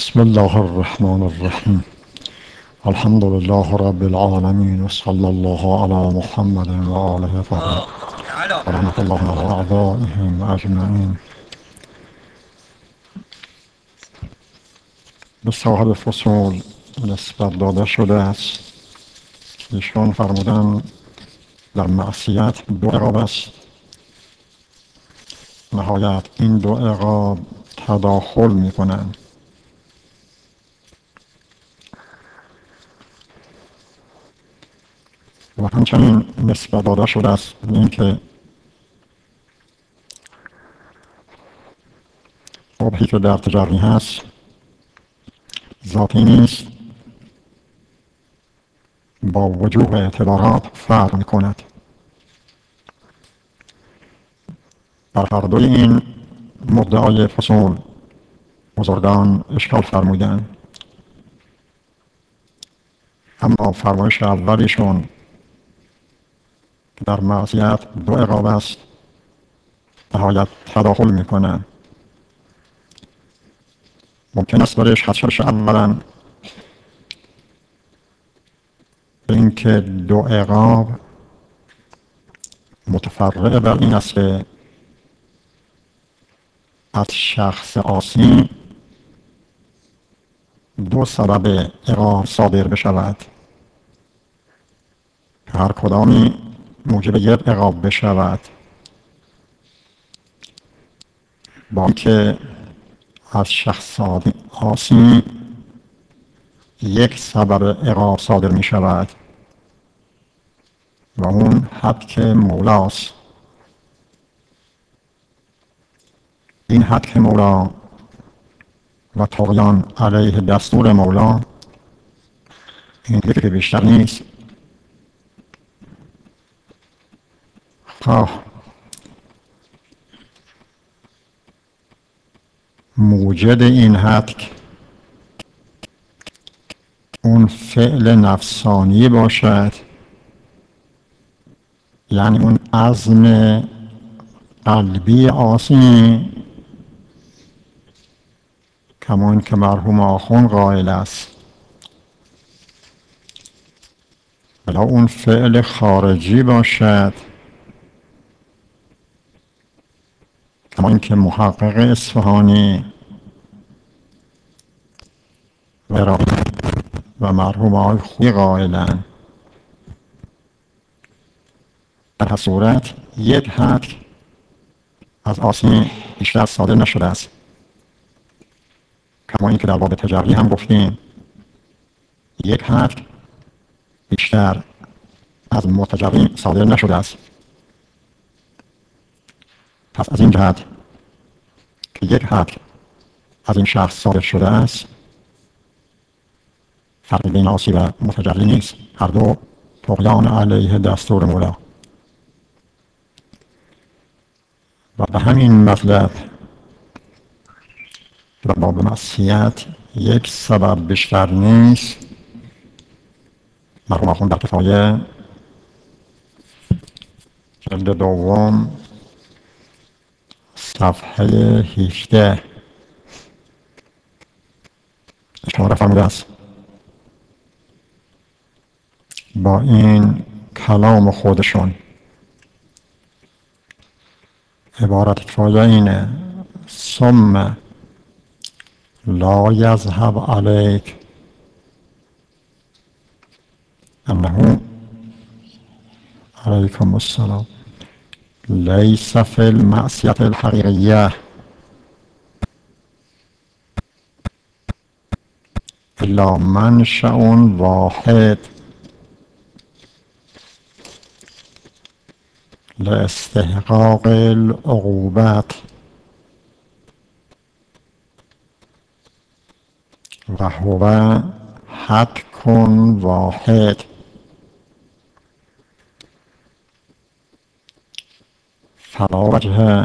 بسم الله الرحمن الرحیم. الحمد لله رب العالمین و صلی الله علی محمد و آله الطاهرین و رحمة الله علی اعدائهم اجمعین. به صاحب فصول نسبت داده شده است. ایشان فرمودن در معصیت دو عقاب است. نهایت این دو عقاب تداخل می کنند. و همچنین نسبت داده شده است به این که قبحی که در تجری هست ذاتی نیست، با وجوه اعتبارات فرق می کند. بر هر دوی این مدعای فصول بزرگان اشکال فرمودند، اما فرمایش اولیشون که در معصیت دو عقاب است نهایت تداخل می کنند. ممکن است برایش حدش اولا به اینکه دو عقاب متفرع بر این است که از شخص عاصی دو سبب عقاب صادر بشود، هر کدامی موجب یک عقاب بشود، با اینکه از شخص عاصی یک سبب عقاب صادر می شود و اون حق مولاست. این حق مولا و طغیان علیه دستور مولا این که بیشتر نیست. خواه موجد این حق اون فعل نفسانی باشد، یعنی اون عزم قلبی عاصی کمان که مرحوم آخوند قائل است، بلا اون فعل خارجی باشد کمان که محقق اصفهانی و مرحوم آقای خویی قائلند. در هر صورت یک حق از عاصی بیشتر صادر نشده است، کما اینکه در باب تجری هم گفتیم یک حق بیشتر از متجری صادر نشده است. پس از این جهت که یک حق از این شخص صادر شده است، فرق بین عاصی و متجری نیست، هر دو طغیان علیه دستور مولا. و به همین مطلب در باب معصیت یک سبب بیشتر نیست. مرحوم آخوند در کفایه جلد دوم صفحه 18 اشاره فرموده است. با این کلام خودشون عبارت کفایه اینه: ثم لا یذهب علیک انه علیکم السلام لیس فی المعصیت الحقیقیه الا منشأ واحد لاستحقاق العقوبت و هو حق واحد فلا وجه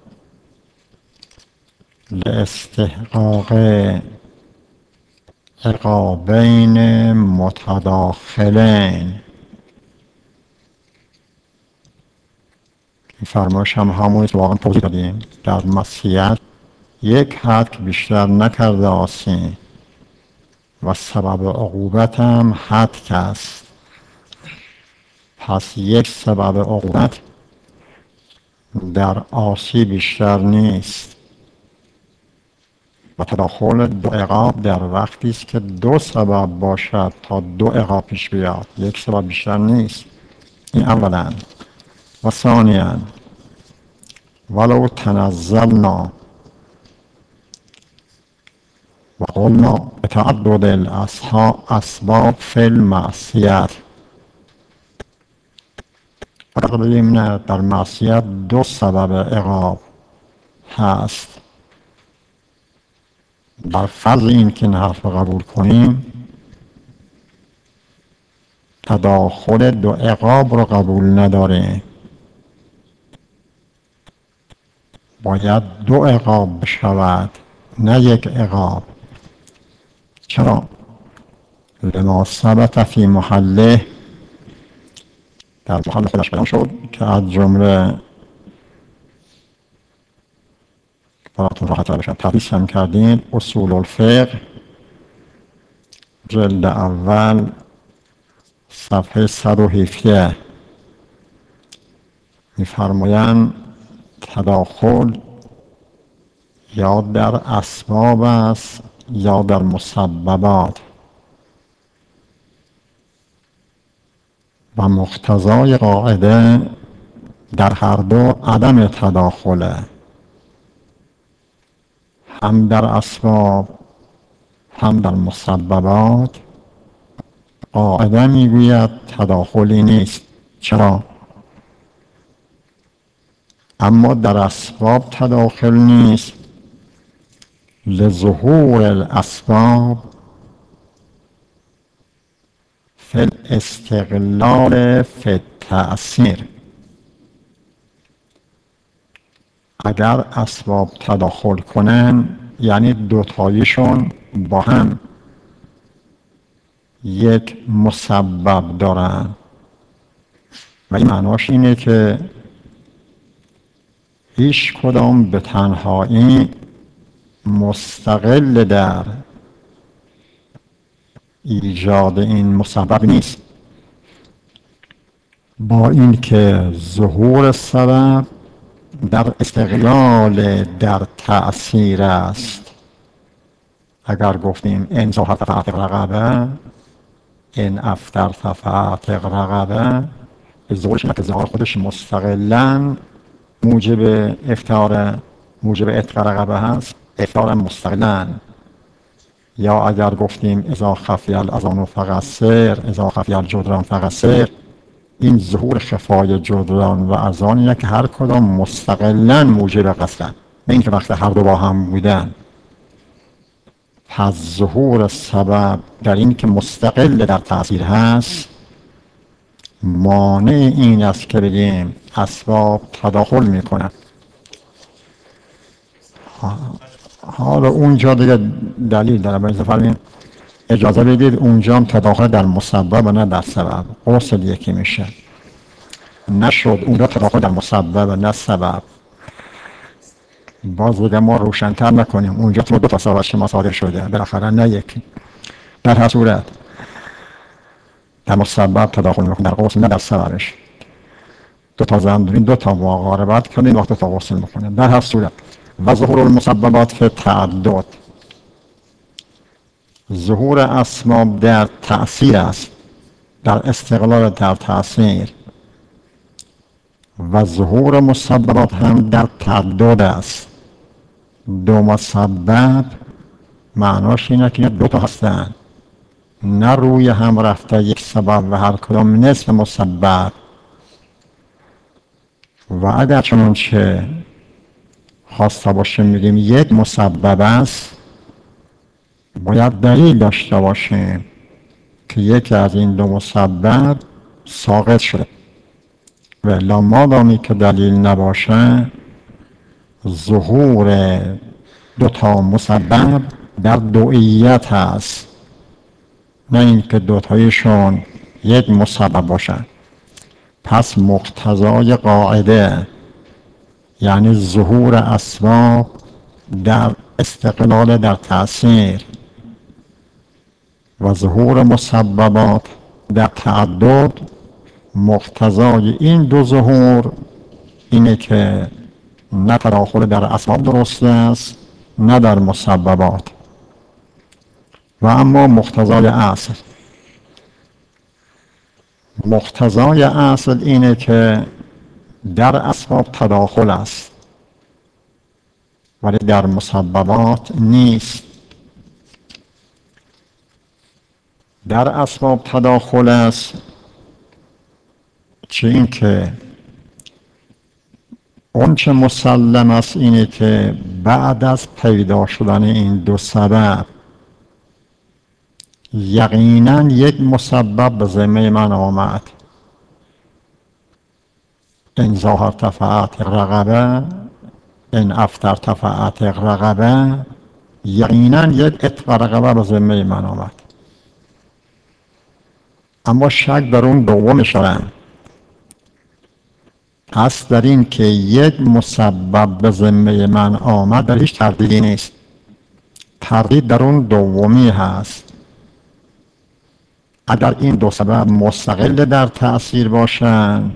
لاستحقاق عقابین متداخلین. این فرمایش هم همونی که واقعا توضیح دادیم. در معصیت یک حد که بیشتر نکرده آسین و سبب عقوبت هم حد است. پس یک سبب عقوبت در عاصی بیشتر نیست و تداخل دو عقاب در وقتی است که دو سبب باشد تا دو عقاب پیش بیاد، یک سبب بیشتر نیست. این اولا. و ثانیا ولو تنزلنا و قلنا بتعدد الاسباب فی المعصیت، اگر بگیم نه در معصیت دو سبب عقاب هست، بر فرض این که این حرف رو قبول کنیم تداخل دو عقاب رو قبول نداره، باید دو عقاب بشود نه یک عقاب. چرا؟ لما ثبت فی محله، در محل خودش بیان شد که از جمله براتون راحت بشن تدریس هم کردین اصول الفقه جلد اول صفحه 117 میفرمایند تداخل یا در اسباب است یا در مسببات و مقتضای قاعده در هر دو عدم تداخله، هم در اسباب هم در مسببات قاعده میگوید تداخلی نیست. چرا؟ اما در اسباب تداخل نیست لظهور الاسباب فی الاستقلال فی التأثیر. اگر اسباب تداخل کنن یعنی دوتایشون با هم یک مسبب دارن و این معناش اینه که هیچ کدام به تنهایی مستقل در ایجاد این مسبب نیست، با این که ظهور سبب در استقلال در تأثیر است. اگر گفتیم ان ظهرت فاعتق رقبه، ان افطرت فاعتق رقبه، ظهورش اینه که ظهور خودش مستقلاً موجب افطار موجب عتق رقبه هست، افطار مستقلاً. یا اگر گفتیم اذا خفی الاذان فقصر، اذا خفی الجدران فقصر، این ظهور خفای جدران و اذان اینه که هر کدام مستقلاً موجب قصرن، نه اینکه وقت هر دو با هم بودن. پس ظهور سبب در این که مستقل در تأثیر هست مانع این است که بگیم اسباب تداخل میکنن. حالا اونجا دیگه دلیل داره، باید فرمین اجازه بدید اونجا هم تداخل در مسبب و نه در سبب، غسل یکی میشه. نشد اونجا تداخل در مسبب و نه سبب، باز دیگه ما روشن‌تر نکنیم اونجا تو دو تا سبب شما صادر شده بالاخره نه یکی. در هر صورت در مسبب تداخل میکنه، در غسل نه در سببش. دو تا زن دارین دو تا مقاربت کنین وقت تا غسل میکنه. در هر صورت و ظهور المسببات فی تعدد، ظهور اسباب در تأثیر است، در استقلال در تأثیر، و ظهور مسببات هم در تعدد است. دو مسبب معناش اینه که دو تا هستن، نه روی هم رفته یک سبب و هر کدام نصف مسبب. و اگر چنانچه خواسته باشیم میگیم یک مسبب است، باید دلیل داشته باشیم که یکی از این دو مسبب ساقط شده، و الا مادامی که دلیل نباشه ظهور دو تا مسبب در دوئیت هست، نه اینکه دوتایشون یک مسبب باشن. پس مقتضای قاعده یعنی ظهور اسباب در استقلال در تأثیر و ظهور مسببات در تعدد، مقتضای این دو ظهور اینه که نه تداخل در اسباب درست است نه در مسببات. و اما مقتضای اصل، مقتضای اصل اینه که در اسباب تداخل است ولی در مسببات نیست. در اسباب تداخل است، چه این که اون چه مسلم است اینه که بعد از پیدا شدن این دو سبب یقینا یک مسبب به ذمه من آمد. این ظاهر تفعت رقبه، این افتر تفعت رقبه، یقینا یک اتق رقبه به ذمه من آمد. اما شک در اون دومش دارم، پس در این که یک مسبب به ذمه من آمد در هیچ تردیدی نیست. تردید در اون دومی هست. اگر این دو سبب مستقل در تأثیر باشن،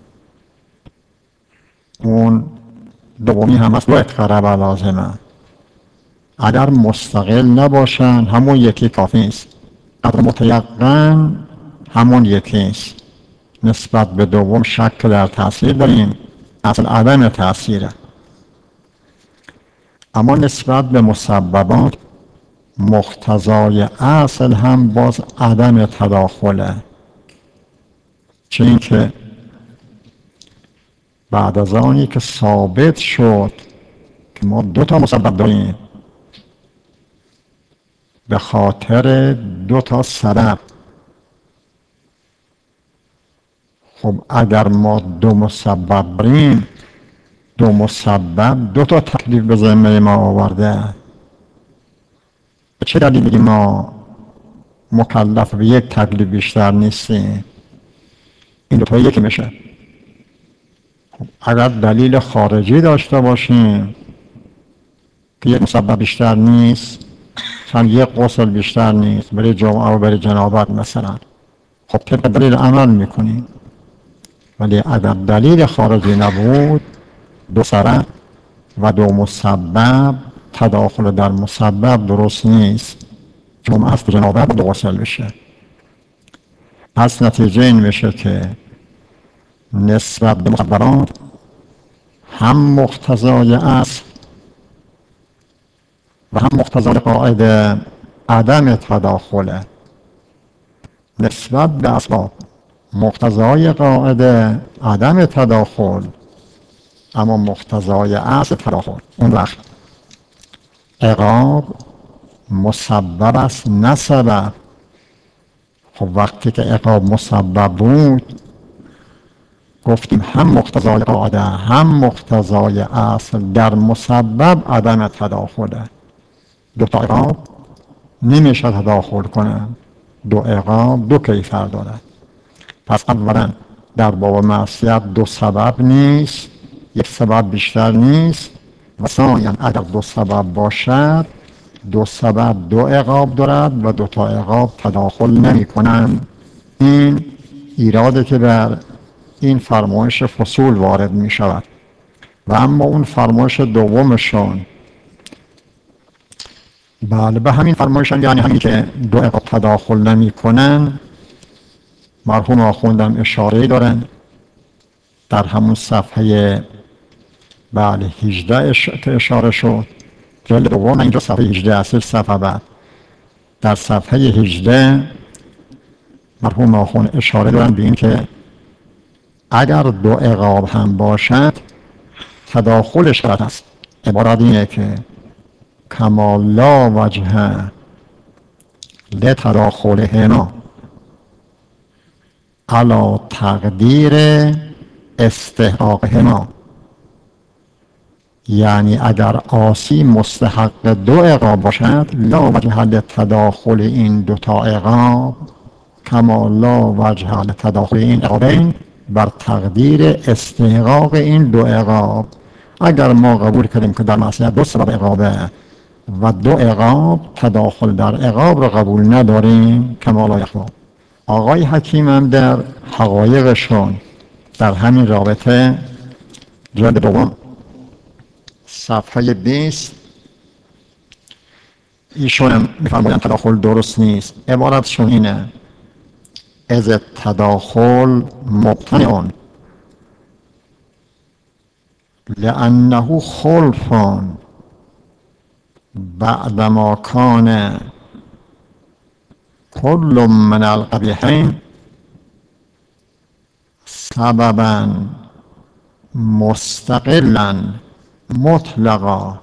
اون دومی هم از دو اتقربه لازمه. اگر مستقل نباشن همون یکی کافی است. قدر متیقن همون یکی است. نسبت به دوم شک در تأثیر داریم، اصل عدم تأثیره. اما نسبت به مسببات مقتضای اصل هم باز عدم تداخله. چه این که بعد از آنی که ثابت شد که ما دو تا مسبب داریم به خاطر دو تا سبب، خب اگر ما دو مسبب داریم، دو مسبب دو تا تکلیف به ذمه ما آورده، چه دلیلی ما مکلف به یک تکلیف بیشتر نیستیم؟ این دو تا یکی میشه. اگر دلیل خارجی داشته باشیم که یک مسبب بیشتر نیست، مثلا یک غسل بیشتر نیست برای جمعه و برای جنابت مثلا، خب طبق دلیل عمل میکنیم. ولی اگر دلیل خارجی نبود، دو سبب و دو مسبب تداخل در مسبب درست نیست. جمعه است جنابت دو غسل بشه. پس نتیجه این میشه که نسبت به مسببات هم مقتضای اصل و هم مقتضای قاعده عدم تداخله. نسبت به اسباب مقتضای قاعده عدم تداخل، اما مقتضای اصل تداخل. اون وقت عقاب مسبب است نه سبب. خب وقتی که عقاب مسبب بود گفتیم هم مقتضای قاعده هم مقتضای اصل در مسبب عدم تداخله. دو تا عقاب نمیشه تداخل کنن. دو عقاب دو کیفر دارد. پس اولا در باب معصیت دو سبب نیست، یک سبب بیشتر نیست. و ثانیاً اگر دو سبب باشد، دو سبب دو عقاب دارد و دو تا عقاب تداخل نمی کنند. این ایراده که بر این فرمایش فصول وارد می شود. و اما اون فرمایش دومشون، بله به همین فرمایشان، یعنی همین که دو عقاب تداخل نمی کنن، مرحوم آخوندم اشاره دارن در همون صفحه 18 که اشاره شد، جلد دوم، اینجا صفحه 18 اصل صفحه بعد در صفحه 18 مرحوم آخوند اشاره دارن به این که اگر دو عقاب هم باشد تداخل شرط است. عبارت اینه که کما لا وجه لتداخلهما علی تقدیر استحقاقهما، یعنی اگر عاصی مستحق دو عقاب باشد، لا وجه لتداخل این دو تا عقاب کما لا وجه لتداخل این عقابین بر تقدیر استحقاق این دو عقاب. اگر ما قبول کردیم که در معصیت دو سبب عقابه و دو عقاب تداخل در عقاب را قبول نداریم کما لا یخفی. آقای حکیم هم در حقایقشون در همین رابطه جلد دوم صفحه 20 ایشون هم میفرمایند تداخل درست نیست. عبارتشون اینه: از التداخل مبتنع لأنه خلف بعدما کان كل من القبیحین سببا مستقلا مطلقا.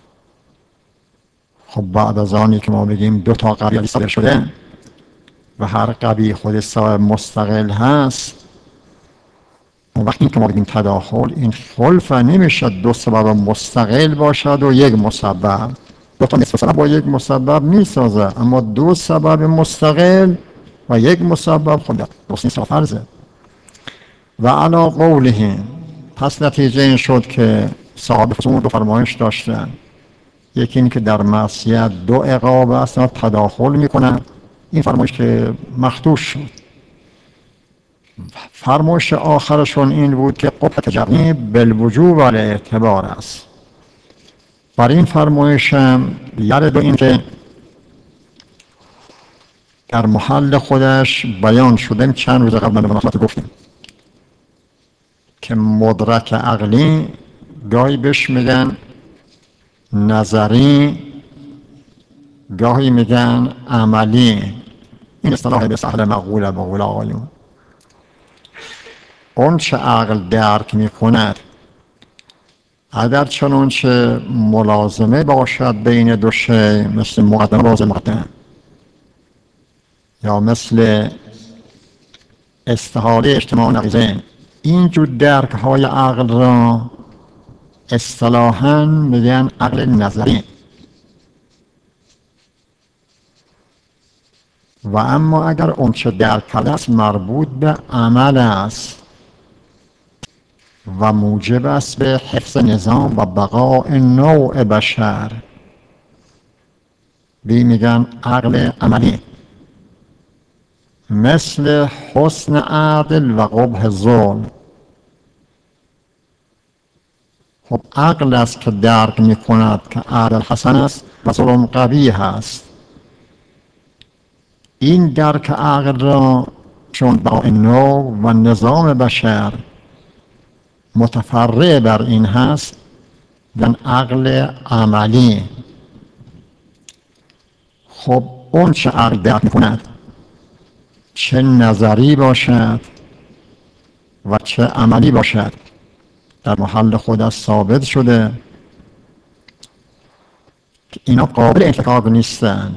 خب بعد از آنی که ما بگیم دو تا قبیح صادر شده و هر قبیح خود سبب مستقل هست، وقتی که ما بگیم تداخل، این خلف نمیشه دو سبب مستقل باشد و یک مسبب. دو تا نصف سبب با یک مسبب میسازه، اما دو سبب مستقل و یک مسبب خود درست نیست، فرضه. و علا قولهم، پس نتیجه این شد که صاحب فصول دو فرمایش داشتن. یکی این که در معصیت دو عقاب است و تداخل میکنن، این فرمایش که مخدوش شد. فرمایش آخرشون این بود که قبح تجربی بالوجوب و الاعتبار است. بر این فرمایش هم یرد این که در محل خودش بیان شده، چند روز قبل به مناسبت گفتیم که مدرک عقلی گاهی بهش میگن نظری، گاهی میگن عملی. این اصطلاح به سهل مقوله به قول آقایون. اون چه عقل درک میکند اگر چنانچه ملازمه باشد بین دو شی، مثل مقدمه باز مقدمه یا مثل استحاله اجتماع نقیضین، اینجور درک های عقل را اصطلاحاً میگن عقل نظری. و اما اگر اون چه درک کرده است مربوط به عمل است و موجب است به حفظ نظام و بقاء نوع بشر، بی میگن عقل عملی، مثل حسن عدل و قبح ظلم. خب عقل است که درک میکند که عدل حسن است و ظلم قبیح است. این درک عقل را چون بقاء نوع و نظام بشر متفرع بر این هست، یعنی عقل عملی. خب اون چه عقل درک میکند، چه نظری باشد و چه عملی باشد، در محل خود ثابت شده که اینا قابل انفکاک نیستن،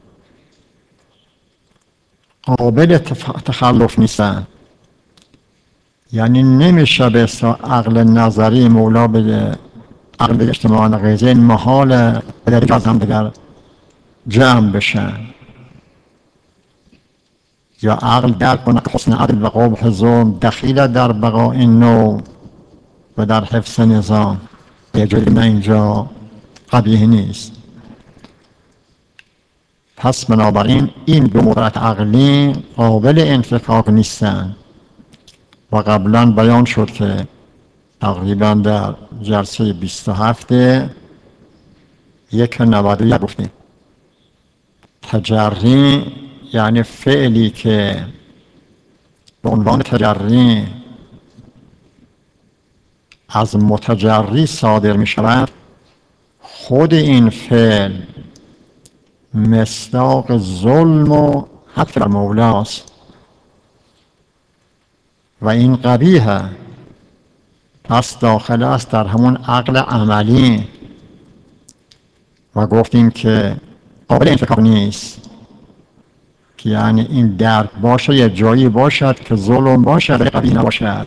قابل تخلف نیستن. یعنی نمیشه به عقل نظری مولا به عقل اجتماع نقیضین محال در از هم دیگر جمع بشن. یا عقل درک کنه که حسن عدل و قبح ظلم دخیل در بقاء نوع و در حفظ نظام، یه جوری نه اینجا قبیح نیست. پس بنابراین این دو مدرک عقلی قابل انفکاک نیستن و قبلا بیان شد که تقریبا در جلسه 27 191 گفتیم تجری یعنی فعلی که به عنوان تجری از متجری صادر می شود، خود این فعل مصداق ظلم و حق بر مولاست و این قبیحه. پس داخل است در همون عقل عملی و گفتیم که قابل انفکاک نیست، که یعنی این درک باشه یه جایی باشد که ظلم باشد ولی قبیح نباشد،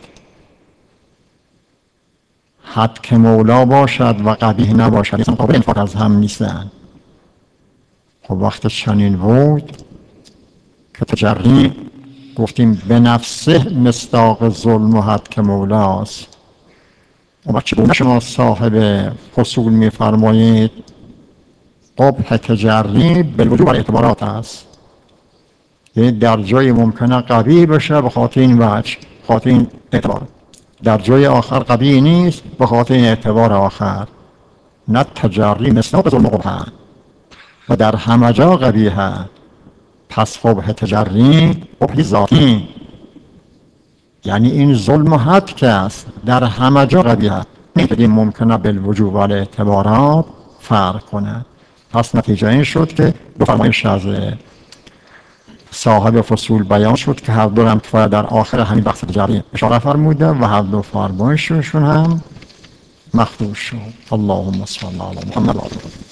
حد که مولا باشد و قبیح نباشد، اصلا قابل انفکاک از هم نیستن. خب وقت چنین بود که تجری گفتیم به نفسه مصداق ظلم و حد که مولاست، و چگونه شما صاحب فصول میفرمایید قبح تجری بالوجوب الاعتبارات است، یعنی در جای ممکنه قبیح بشه به خاطر این وجه، خاطر این اعتبار، در جای آخر قبیح نیست به خاطر این اعتبار آخر. نه تجری مثل ظلم قبح و در همه جا قبیحه. پس قبح تجری قبح ذاتی، یعنی این ظلم حد که است در همه جا قبیحه، این ممکنه بالوجوب و الاعتبارات فرق کنه. پس نتیجه این شد که دو فرمایش از صاحب فصول بیان شد که هر دو هم کفایه در آخر همین بحث تجری اشاره فرموده و هر دو فرمایششون هم مخدوش شد. اللهم صل علی محمد و آله.